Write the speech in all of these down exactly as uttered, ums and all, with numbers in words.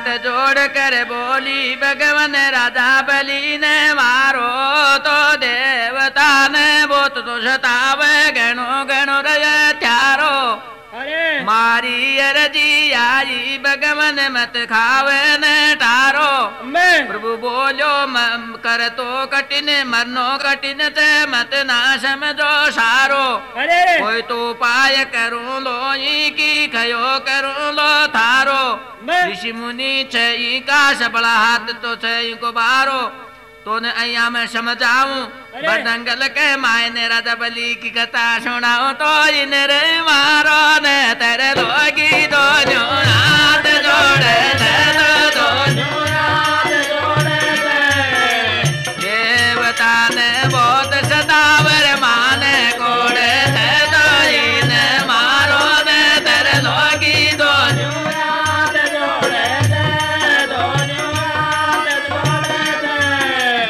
हाथ जोड़ कर बोली भगवान राजा बलि ने मारो तो देवता ने बोत तो सतावे गणो गणो रय त्यारो मारी अरजी आई भगवान मत खावे न टारो प्रभु बोलो कर तो कठिन मरनो कठिन ते मत ना समझो सारो कोई तो उपाय करूं लो की खयो करूं लो थारो ऋषि मुनि छई का सबला हाथ तो छई को बारो तो ने अया मैं समझाऊं बदंगल के मायने राजा बलि की कथा सुनाओ तो इन रे मारो ने तेरे लोगी दोनों हाथ जोड़े थे दोनों हाथ जोड़े थे देवता ने बहुत सतावर माने कोड़े थे तो इन मारो ने तेरे लोगी दोनों हाथ जोड़े थे दोनों हाथ जोड़े थे।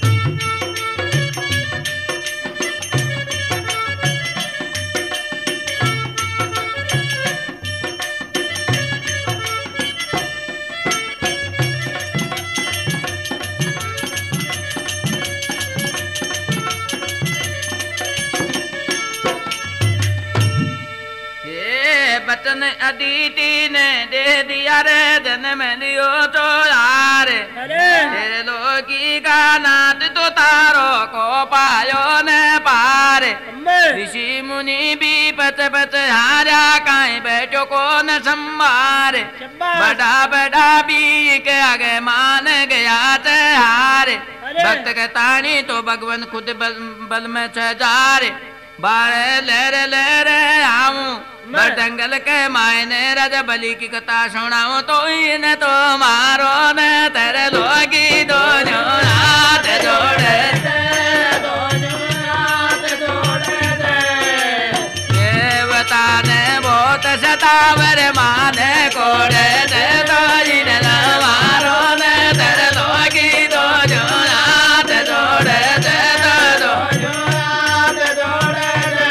बचन अदिति ने दे दिया रे जन्म लियो तो यार तेरे लोगी का नाथ तो तारो को पायो ने पार ऋषि मुनि भी पच पच हारा काई बैठो को न संभार बड़ा बड़ा भी के आगे मान गया ते हार भक्त के तानी तो भगवान खुद बल, बल में छजारे बारे लहरे लहरे आऊं बदंगल के मायने राजा बलि की कथा सुनाऊं तो इन तो मारो ने तेरे लोगी दोनों हाथ जोड़े थे दोनों हाथ जोड़े थे देवता ने बहुत सतावर माने कोड़े थे तो इन मारो ने तेरे लोगी दोनों हाथ जोड़े थे दोनों हाथ जोड़े थे।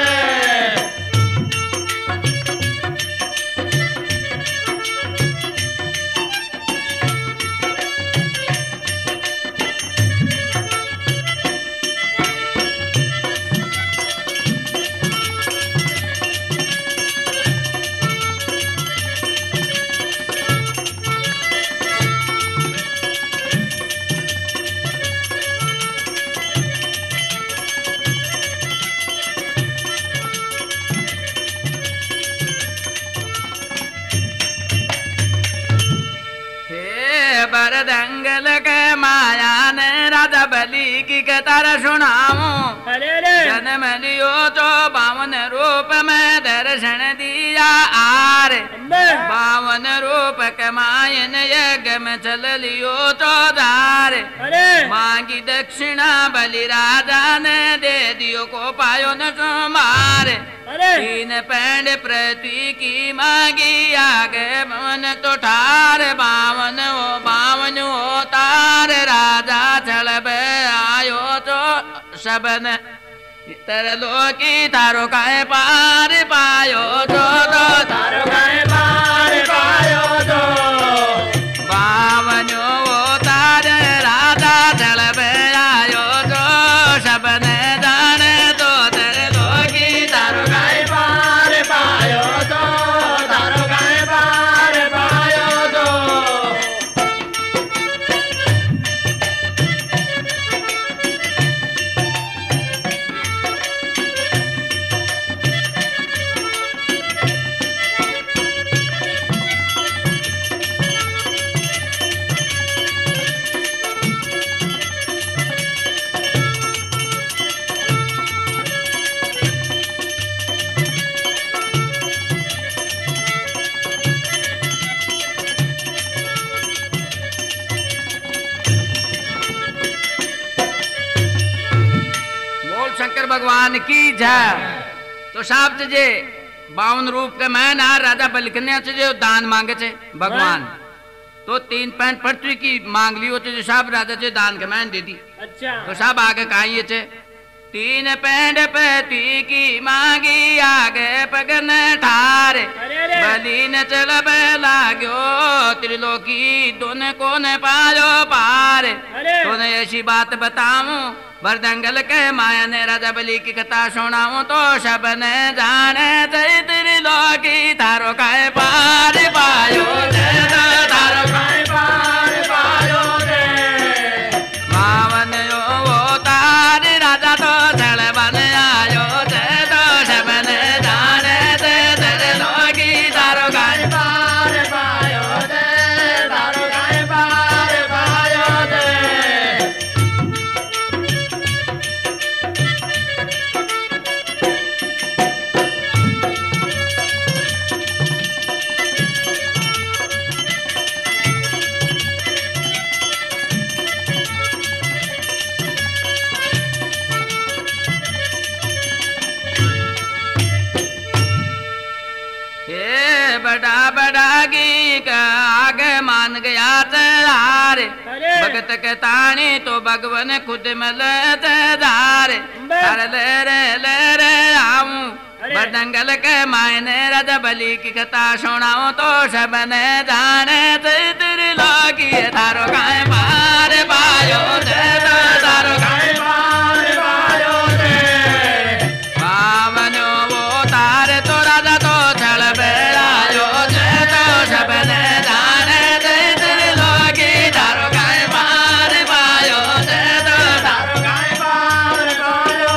बरदंगल के माया ने राजा बलि की कथा सुनाऊं जन्म लियो तो बावन रूप में दर्शन दिया आर बावन रूप के मायन यज्ञ में चल लियो तो दार मांगी दक्षिणा बलि राजा ने दे दियो को पायो न सुमार तीन पैंड पृथ्वी की मांगी आगे मन तो ठार बावन हो बावन हो तार राजा चल आयो तो सबन तरलो की तारो काए पार पायो तो तो तारो काए पार पायो तो बावन हो तार राजा चल आयो तो सबन जाने तो तरलो की तारो काए पार पायो तो तारो काए पार पायो तो। शंकर भगवान की जय। तो साहब जे बावन रूप के मैं ना राजा बलिकन्या से जो दान मांगे थे भगवान तो तीन पैंट पृथ्वी की मांग ली होती जो साहब राजा से दान के मैन दे दी। अच्छा तो साहब आगे कहा थे तीन पैंड पृथ्वी की मांगी आगे पगन ठार दीन चलब लाग्यो त्रिलोकी दोन को न पायो पार। तूने ऐसी बात बताऊं बरदंगल के माया ने राजा बलि की कथा सुनाऊं तो सब ने जाने जय त्रिलोकी थारो काय पार पायो थारो काय पार पायो मावन यो वो तार राजा तो जल बन आयो तो सब ने जाने जय त्रिलोकी थारो काय पार पायो थारो काय पार पायो बड़ा बड़ा की का आगे मान गया चार भगत के तानी तो भगवान खुद मल चार ले रे ले रे आऊं बरदंगल के मायने राजा बलि की कथा सुनाऊं तो सब ने जाने त्रिलोकी थारो काय पार पायो थारो काय पार पायो पावनो वो तार तो राजा तो चल बेड़ायो तो सब ने जाने त्रिलोकी थारो काय पार पायो थारो काय पार पायो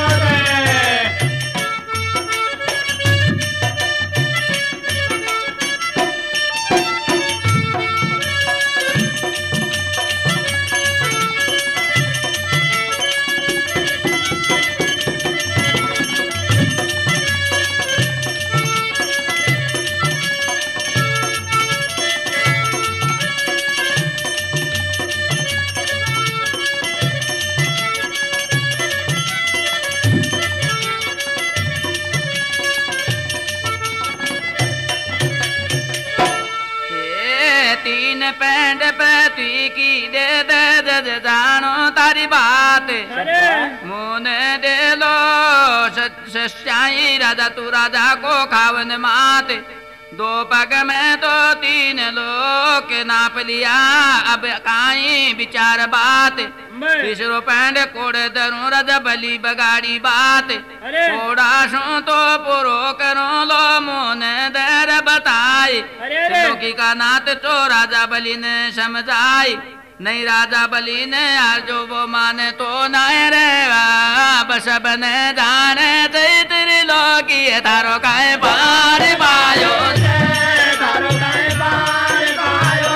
पैंड पैती की दे दे दे जानो तारी बात मुने दे लो सच्चाई राजा तू राजा को खावन मात दो पग में तो तीन लोग नाप लिया अब काई विचार बात तीसरो पैंड कोड़े दरू राजा बलि बगाड़ी बात कोड़ा सो तो पुरो करो लो मोने दर बताई त्रिलोकी का नाथ तो राजा बलि ने समझाई नहीं राजा बलि ने आज जो वो माने तो नाय रे बस बने जाने त्रिलोकी थारो काय पार पायो थारो काय पार पायो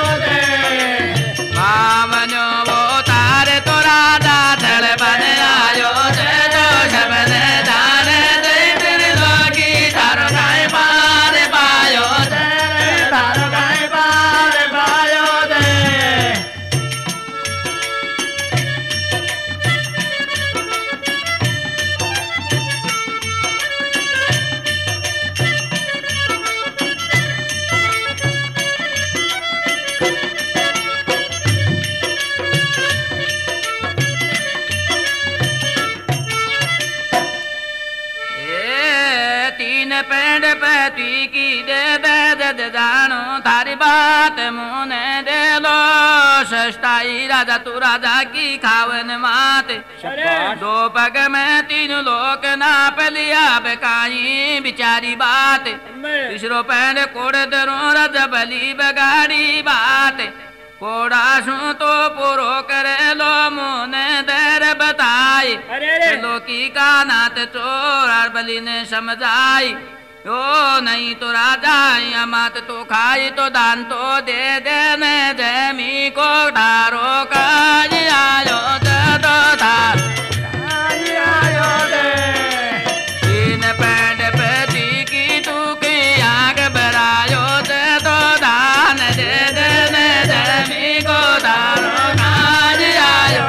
मामनो वो तार तो राजा चल बन आयो तो सब ने जाने त्रिलोकी थारो काय पार पायो थारो काय पार पायो पेंड पैती की दे दे दे जानो थारी बात मुने दे लो सस्ताई राजा तू राजा की खावन मात दो पग में तीन लोग नाप लिया बेकाई बिचारी बात तीसरो पेंड कोड़ दरो राजा बलि बगाड़ी बात कोड़ा सू तो पुरो करे लो मुने दर बताई त्रिलोकी का नाथ चोर बलि ने समझाई यो नहीं तो राजा या मात तो खाई तो दान तो दे देने जमी को ढारो काज आयो तो धार आयो दे तीन पैंड पति की तू की आग बरायो तो दान दे देने जमी को ढारो काज आयो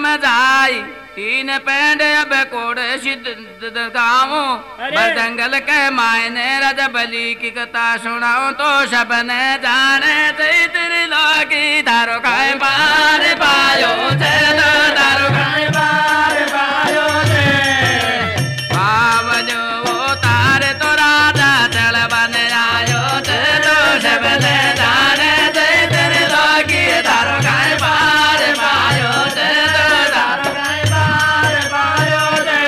समझाई तीन पेंड अब कोड़ सिद्ध गाँव बरदंगल के मायने रज बलि की कथा सुनाऊं तो सबने जाने तेरी लोगी धारो खाए पार पायो चलो धारो खाए पार पायो बाबजो वो तारे तो राजा चल बन आयो चलो सबने जाने तेरी लोगी धारो खाए पार पायो चलो धारो खाए पार पायो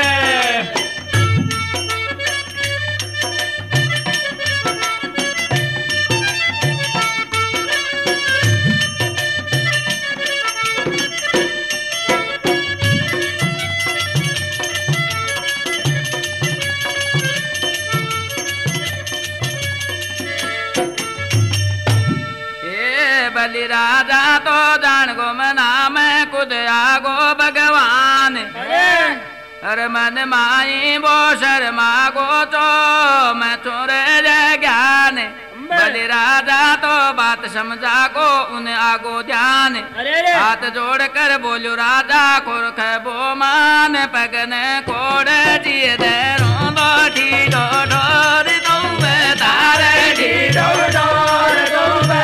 बलि राजा तो जान गो मना मैं खुद आगो भगवान अरे मन माई वो शर्मा गो तो मैं छोरे ज्ञान बलि राजा तो बात समझा को उन्हें आगो ध्यान हाथ जोड़ कर बोलो राजा खुरख बो मान पगने कोड़े जिए दे रो ठी डो डोर तुम तारे ठी डो डोर तुम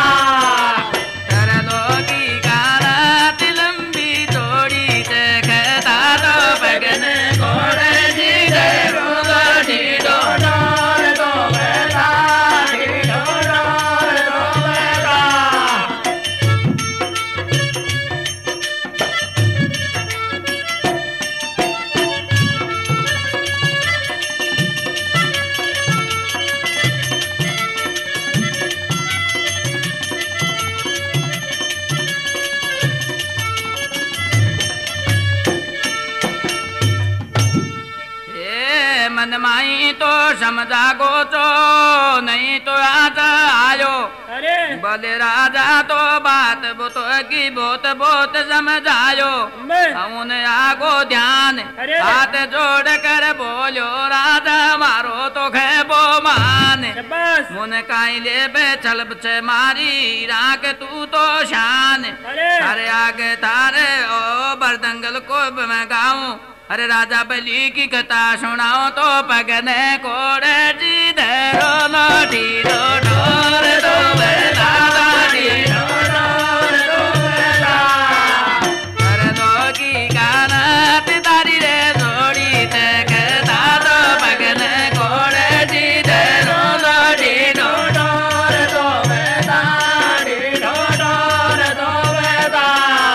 माई तो समझा गो तो नहीं तो आज आयो बोले राजा तो बात बुत की बहुत बहुत समझायो उन्हें आगो ध्यान हाथ जोड़ कर बोलो राजा मारो तो खेबो मान मुन काई ले बे चल से मारी राख तू तो शान अरे आगे थारे ओ बरदंगल को मैं गाऊं अरे राजा बलि की कथा सुनाओ तो पगने कोड़े जी धरो लोटी डो डोर दो बेटा लोटी डो डोर दो बेटा अरे लोगी गाना तारी रे जोड़ी ते कहता तो पगने कोड़े जी धरो लोटी डो डोर दो बेटा डो डोर दो बेटा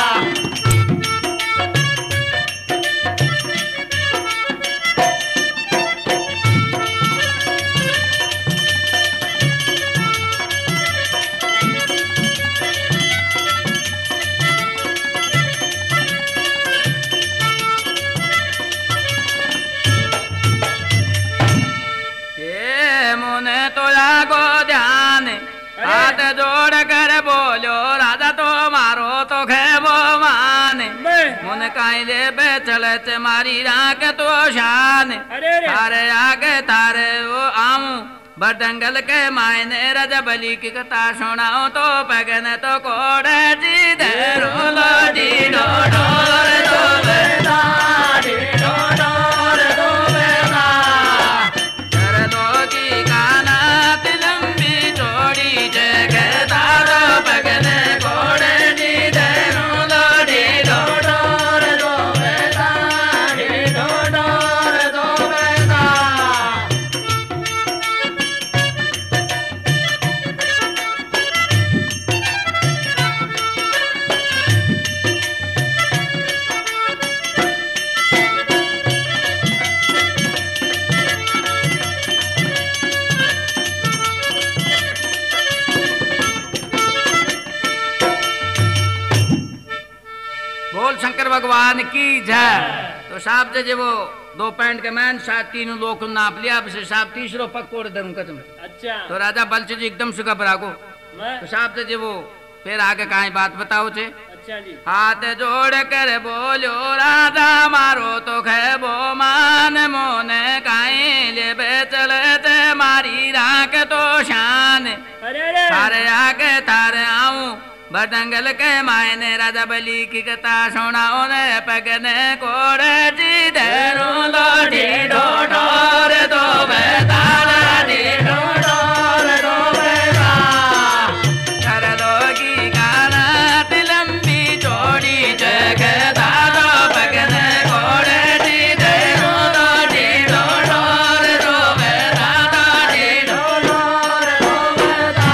हाथ जोड़ कर बोलो राजा तो मारो तो खेबो मान मुन कायले पे चले मारी राख तो शान तारे आगे तारे वो आऊं बरदंगल के मायने राजा बलि की कथा सुनाओ तो पगन तो कोड़े जी धरो लोटी डो डोर दो बेटा डो डोर दो बेटा कर लोगी काना लंबी जोड़ी जगता दो पगने कोड़े जी धरो लोटी डो डोर दो बेटा डो डोर दो बेटा बोल शंकर भगवान की जय। तो साहब जे वो दो पैंट के मैन साथ तीनों लोग नाप लिया, अब से साहब तीसरो पक्कोड़ धरूं कसम। अच्छा। तो राजा बलच जी एकदम से घबरा को। तो साहब जे वो फिर आगे कहीं बात बताओ चे। अच्छा जी। हाथ जोड़ कर बोलो राजा मारो तो खेबो मान मोने काई ले बेचले ते मारी राख तो शान। अरे अरे थारे आगे थारे आऊं बटंगल के मायने राजा बलि की कथा सुनाओ ने पगने कोड़ जी देरो लोटी ढोढोर दो बेताला डी ढोढोर दो बेता कर लोगी गाना लंबी चौड़ी जगदा दो पगने कोड़ जी देरो लोटी ढोढोर दो बेताला डी ढोढोर दो बेता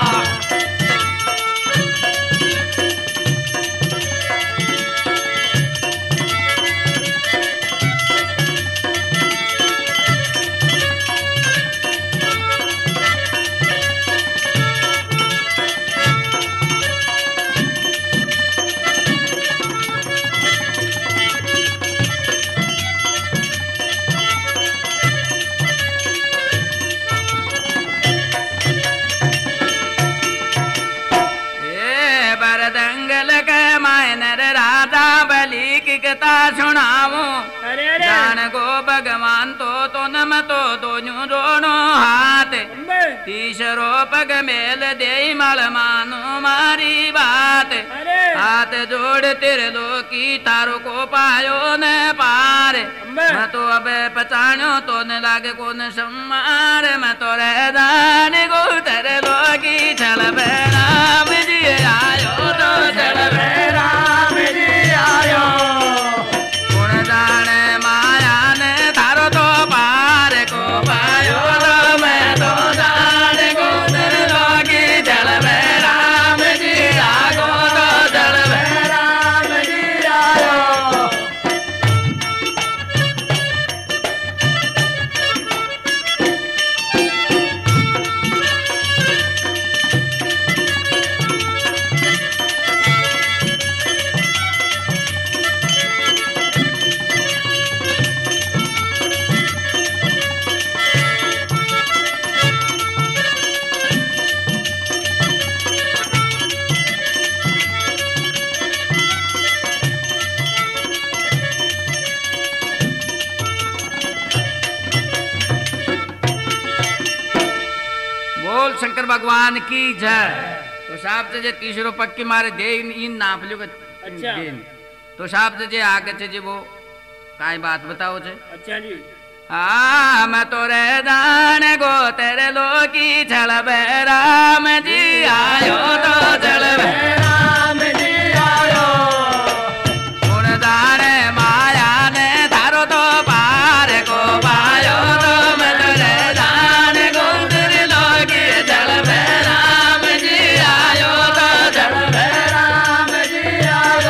दंगल के मायनर राजा बलि की कथा सुनाऊं जान गो भगवान तो तो नम तो दोनों दोनों हाथ तीसरो पग मेल दे मल मानो मारी बात हाथ जोड़ तेरे लोकी तारो को पायो न पार मैं तो अब पचाणो तो न लागे को न सम्मार मैं तो रह दान गो तेरे लोकी चल राम जी आयो तो चल राम जी आयो गुण जाने माया ने थारो तो पार को पायो तो मैं तो जान को तेरे लोकी चल राम जी आगो तो चल राम जी आयो बोल शंकर भगवान की जय। तो साहब जे तीसरो पक्की मारे दे इन नाप लो अच्छा तो साहब जे आगे छे जे वो काई बात बताओ छे अच्छा जी हाँ मैं तो रे दान गो तेरे लोकी चल राम जी आयो तो चल राम जी आयो गुण दान माया ने धारो तो पार को पायो तो मैं तो रे दान गो तेरे लोकी चल राम जी आयो तो चल राम जी आयो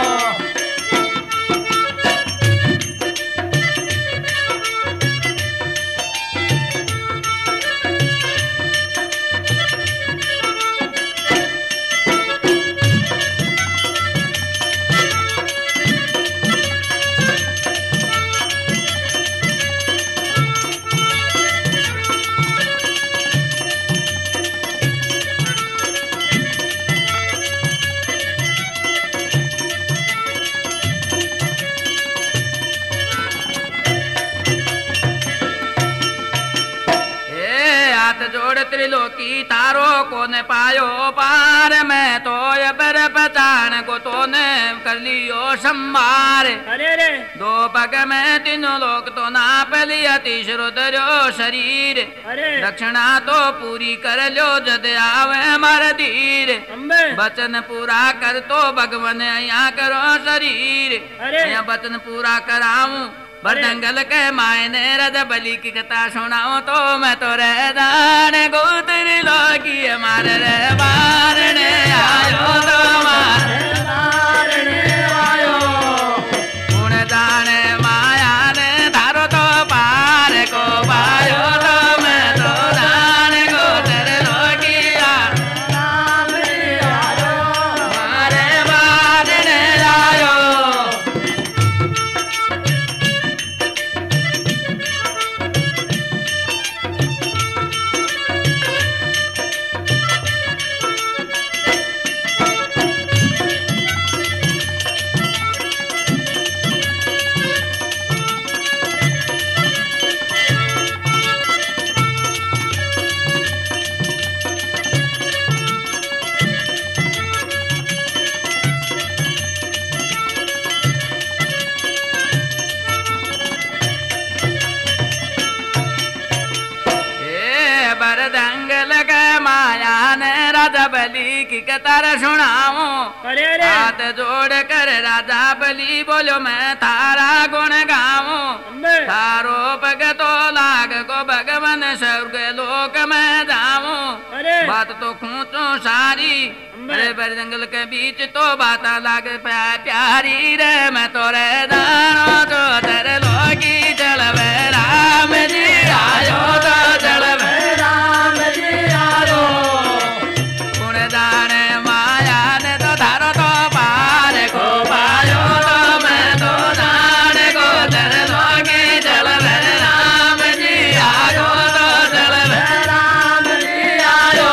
जोड़ त्रिलोकी तारो को ने पायो पार मैं तो ये बर पहचान को तो ने कर लियो संभार अरे रे दो पग में तीनों लोग तो नाप लिया तीसरो दरियो शरीर अरे दक्षिणा तो पूरी कर लो जद आवे मर धीर वचन पूरा कर तो भगवान यहाँ करो शरीर अरे वचन पूरा कराऊं बटंगल के मायने रज बलि की कथा सुनाओ तो मैं तो रे दान गोत्री लोगी मारे रे मारने आयो तो मारे मारने आयो गुण जाने माया ने धारो तो पार को पायो तो मैं तो दान गोत्री लोगी आयो मारे मारने आयो तारा सुनाऊं। हाथ जोड़ कर राजा बलि बोलो मैं थारा गुण गाऊं। थारो भगतो लाग को भगवान स्वर्ग लोक में जाऊं। बात तो खूंचो सारी बड़े बड़े जंगल के बीच तो बात लाग प्यारी रे। मैं तो रे जानो तो तेरे लोगी जल में राम जी आयो तो जल में राम जी आयो। गुण जाने माया ने तो धारो तो पार को पायो तो मैं तो जाने को तेरे लोगी जल में राम जी आयो तो जल में राम जी आयो।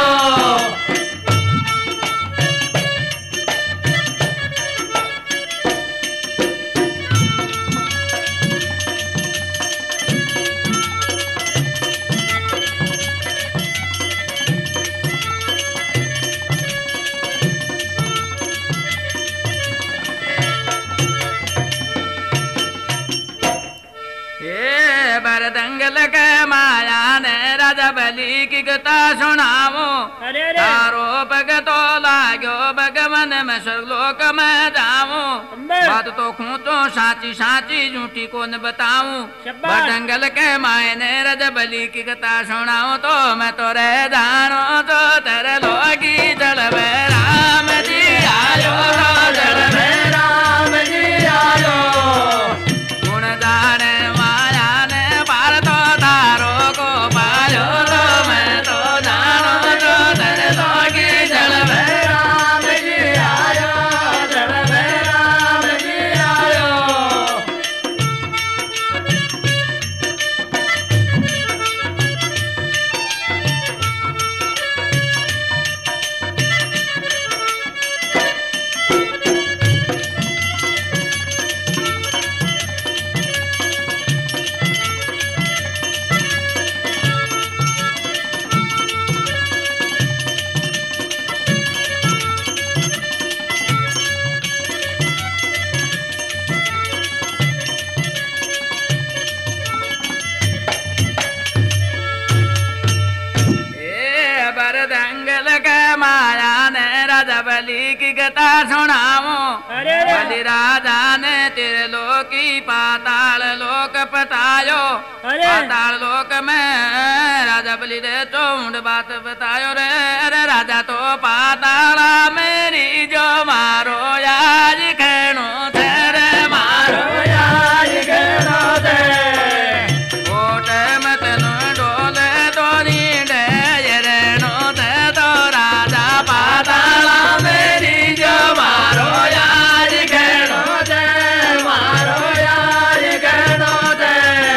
दंगल के माया ने राजा बलि की कथा सुनावो। तारो भगतो लागो भगवान मैं स्वर्गलोक में जाऊं। बात तो खूंचो साची साची झूठी को न बताऊं। दंगल के माया ने राजा बलि की कथा सुनाओ तो मैं तो रह जानो तो तेरे लोगी जल में राम जी आयो तो जल में राम जी आयो। गुण जाने माया ने पार तो तारो को पायो तो मैं तो जानो तो तेरे लोगी जल में राम जी आयो जल में राम जी आयो। दंगल के माया ने राजा बलि की कथा सुनाऊं। बलि राजा ने तेरे लोकी पाताल लोक पतायो। पाताल लोक में राजा बलि रे चौंड बात बतायो रे। अरे राजा तो पाताला मेरी जो मारो याज खेणो तेरे मारो याज खेणो तेरे। ओट मत नो डोले तो नी डे नो ते तो राजा पाताला मेरी जो मारो याज खेणो ते मारो याज खेणो ते।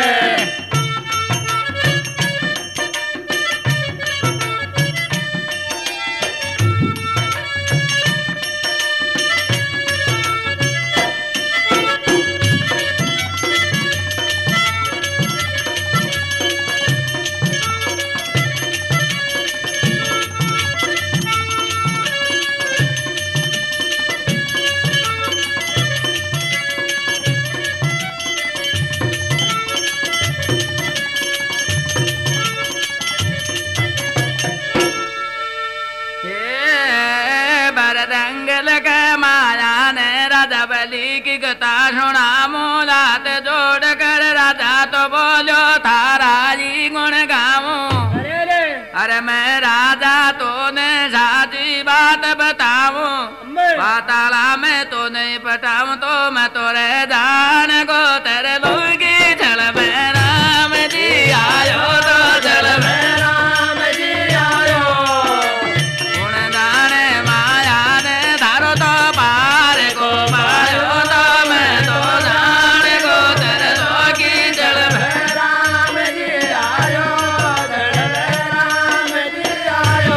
दंगल के माया ने राजा बलि की कथा सुनाऊं। लात जोड़ कर राजा तो बोलो थारा जी गुण गाऊं। अरे मैं राजा तो ने साची बात बताऊं। पाताला में तो नहीं पटाऊं तो मैं तो रह जान को तेरे लोगी जल में राम जी आयो तो जल में राम जी आयो। गुण जाने माया ने धारो तो पार को पायो तो मैं तो जान को तेरे लोगी जल में राम जी आयो जल में राम जी आयो।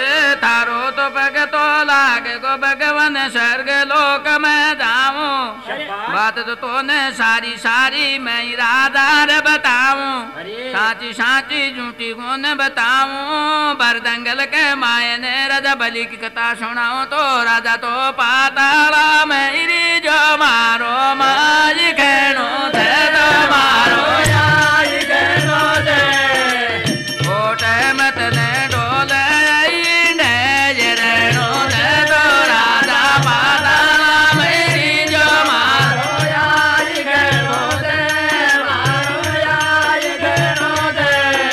भगतो लाग को भगवान स्वर्ग लोक में जाऊं। बात तो तूने सारी सारी मैं इरादार बताऊं साची साची झूठी कौन बताऊं बरदंगल के माए ने राजा बलि की कथा सुनाऊं तो राजा तो पाताला मेरी जो मारो माई कहनो थे तो मारो याई कहनो थे ओटे मत ने डोले ने जरनो थे तो राजा पाताला मेरी जो मारो याई कहनो थे मारो याई कहनो थे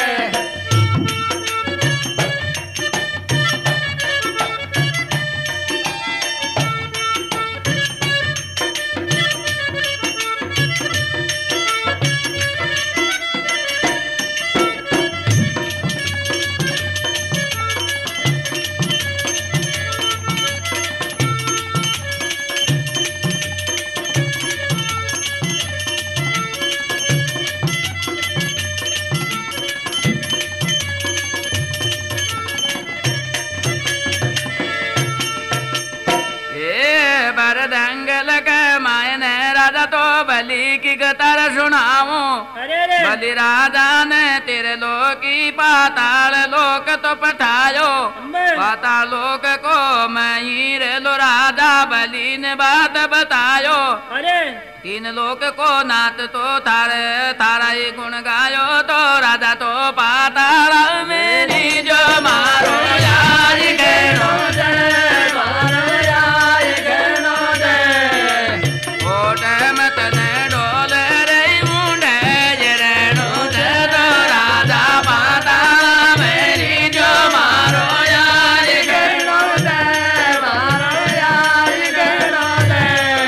बरदंगल के मायने राजा तो बलि की कतर सुनाऊं बलि राजा ने तेरे लोक की पाताल लोक तो पठायो पाताल लोक को मैं ही रे लो राजा बलि ने बात बतायो तीन लोक को नाथ तो थारे थारा ही गुण गायो तो राजा तो पाताल मेरी जो मारो यार कहनो दे मारो यार कहनो दे ओटे मत ने डोले रे मुंडे जरनो दे तो राजा पाताल मेरी जो मारो यार कहनो दे मारो यार कहनो दे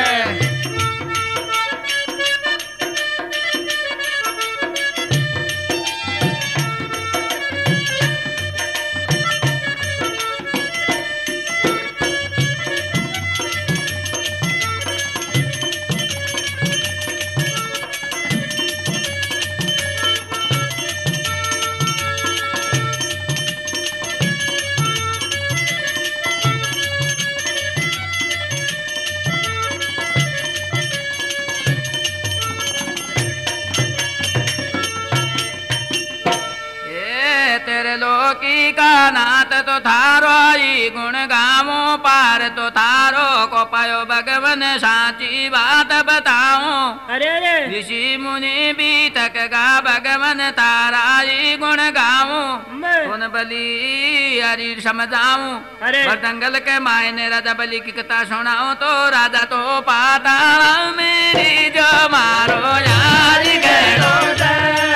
तेरे लोकी का नाथ तो थारो ही गुण गावो पार तो थारो को पायो भगवन साची बात बताऊं अरे अरे ऋषि मुनि भी तक गा भगवन तारा ही गुण गाऊं उन बलि हरि समझाऊं बरदंगल के मायने राजा बलि की कथा सुनाऊं तो राजा तो पाताल मेरी जो मारो यार कहनो दे